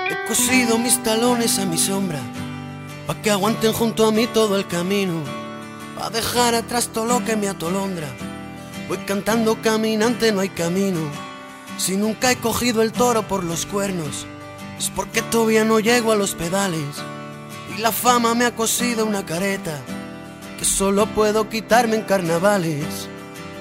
He cosido mis talones a mi sombra, pa' que aguanten junto a mí todo el camino, pa' dejar atrás todo lo que me atolondra. Voy cantando caminante, no hay camino. Si nunca he cogido el toro por los cuernos, es porque todavía no llego a los pedales. Y la fama me ha cosido una careta que solo puedo quitarme en carnavales.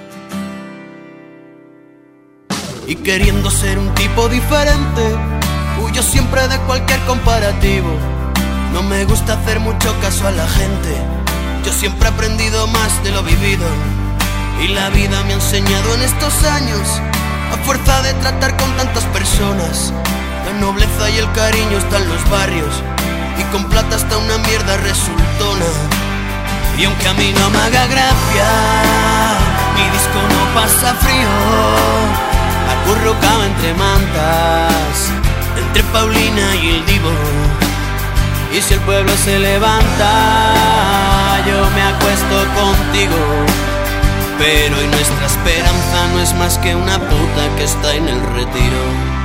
Y queriendo ser un tipo diferente, huyo siempre de cualquier comparativo. No me gusta hacer mucho caso a la gente, yo siempre he aprendido más de lo vivido. Y la vida me ha enseñado en estos años, a fuerza de tratar con tantas personas, la nobleza y el cariño están en los barrios, y con plata hasta una mierda resultona. Y aunque a mí no me haga gracia, mi disco no pasa frío, acurrucado entre mantas, entre Paulina y el Divo. Y si el pueblo se levanta, yo me acuesto contigo. Pero hoy nuestra esperanza no es más que una puta que está en el retiro.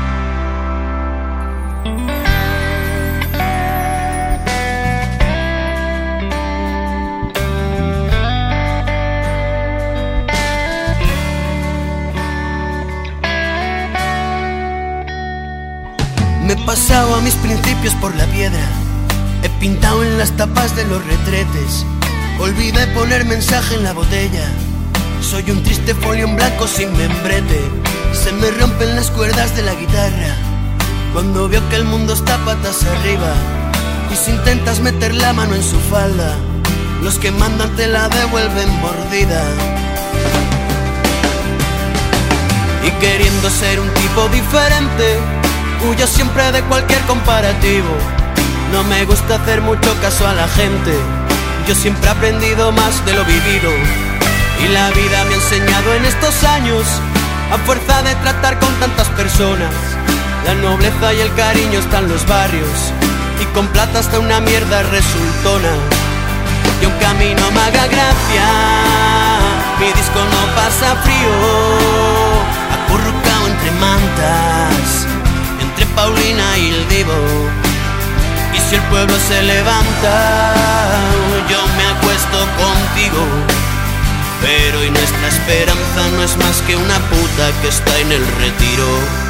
Me he pasado a mis principios por la piedra, he pintado en las tapas de los retretes, olvidé poner mensaje en la botella. Soy un triste folio en blanco sin membrete, se me rompen las cuerdas de la guitarra cuando veo que el mundo está patas arriba. Y si intentas meter la mano en su falda, los que mandan te la devuelven mordida. Y queriendo ser un tipo diferente, huyo siempre de cualquier comparativo. No me gusta hacer mucho caso a la gente, yo siempre he aprendido más de lo vivido. Y la vida me ha enseñado en estos años, a fuerza de tratar con tantas personas, la nobleza y el cariño están en los barrios, y con plata hasta una mierda resultona. Y aunque a mí no me haga gracia, mi disco no pasa frío, acurrucado entre mantas, entre Paulina y el Divo. Y si el pueblo se levanta, yo me acuesto contigo. Pero hoy nuestra esperanza no es más que una puta que está en el retiro.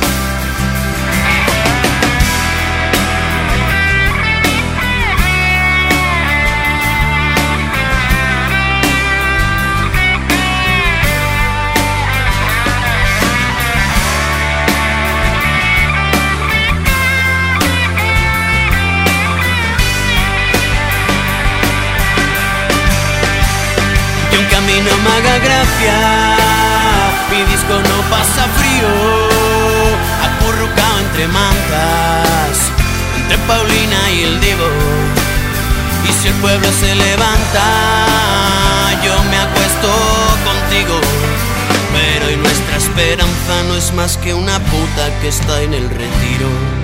Y aunque a mí no me haga gracia, mi disco no pasa frío, acurrucado entre mantas, entre Paulina y el Divo. Y si el pueblo se levanta, yo me acuesto contigo. Pero hoy nuestra esperanza no es más que una puta que está en el retiro.